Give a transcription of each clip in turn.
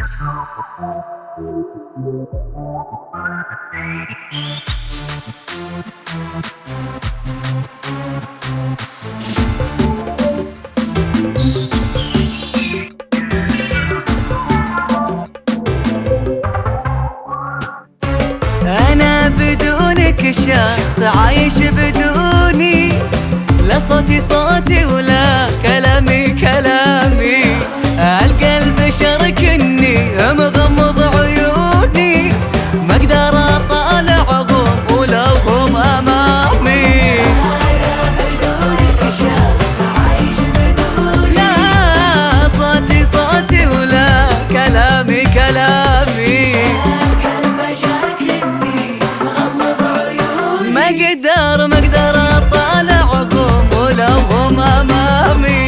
أنا بدونك شخص عايش بدوني، لا صوتي صوتي ولا كلامي كلامي. القلب شاركني مغمض عيوني، ما اقدر اطالعهم ولوهم امامي. أنا بدونك شخص عايش بدوني، لا صوتي صوتي ولا كلامي كلامي. القلب شاركني مغمض عيوني، ما اقدر اطالعهم ولوهم امامي.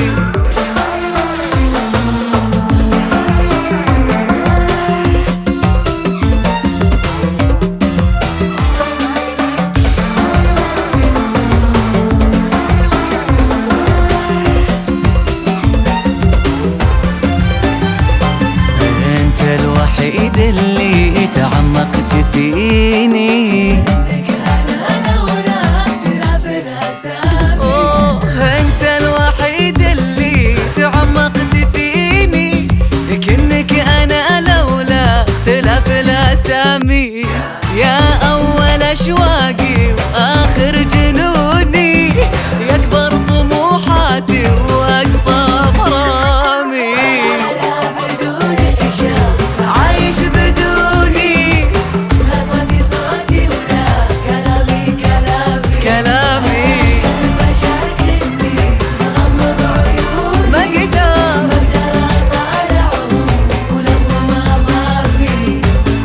انت الوحيد اللي تعمقت فيني، لك أنا ولا اختلاف الأسامي. اوه انت الوحيد اللي تعمقت فيني، لكنك انا لولا اختلاف الاسامي. يا اول اشواقي واخر جنوني، يا اكبر طموحاتي واقصى مرامي. أنا بدونك شخص عايش بدوني، لا صوتي صوتي ولا كلامي كلامي. كلامي القلب شاركني مغمض عيوني، ما اقدر. ما اقدر اطالعهم ولوهم امامي.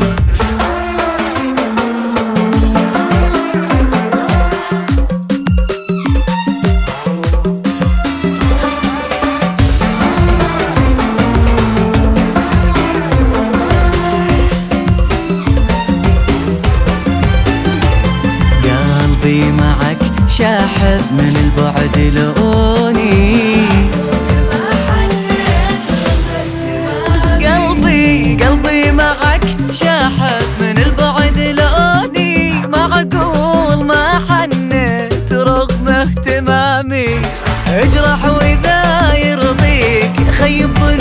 قلبي معك شاحب من البعد لوني، قلبي معك شاحب من البعد لوني. معقول ما حنيت رغم اهتمامي، اجرح واذا يرضيك خيب